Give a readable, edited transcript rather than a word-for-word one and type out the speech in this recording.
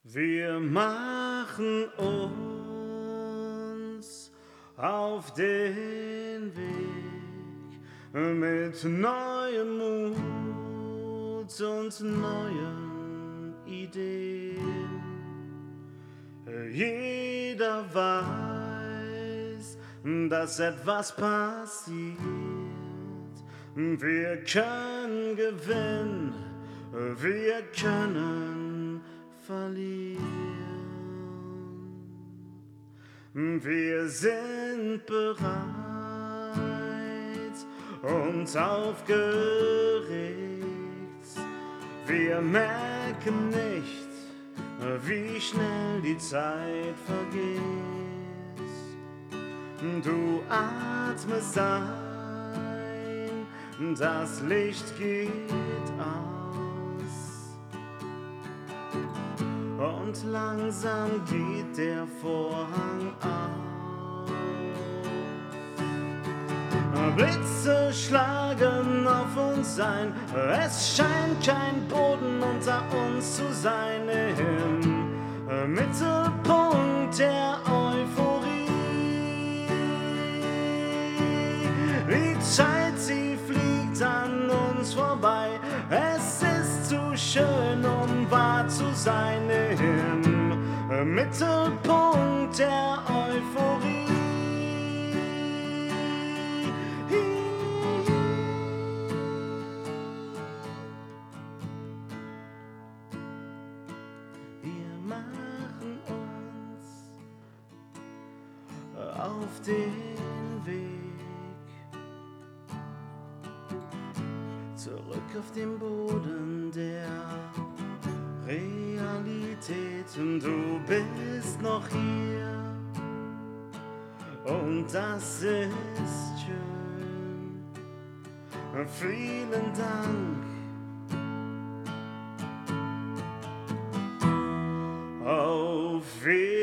Wir machen uns auf den Weg mit neuem Mut und neuen Ideen. Jeder weiß, dass etwas passiert. Wir können gewinnen, wir können verlieren. Wir sind bereit und aufgeregt. Wir merken nicht, wie schnell die Zeit vergeht. Du atmest ein, das Licht geht aus und langsam geht der Vorhang auf. Blitze schlagen auf uns ein, es scheint kein Boden unter uns zu sein. Im Mittelpunkt der Euphorie. Die Zeit, sie fliegt an uns vorbei. Es ist zu schön, um wahr zu sein. Im Mittelpunkt der Euphorie. Wir machen uns auf den Weg zurück auf den Boden der Realität. Du bist noch hier und das ist schön. Vielen Dank. Auf Wiedersehen.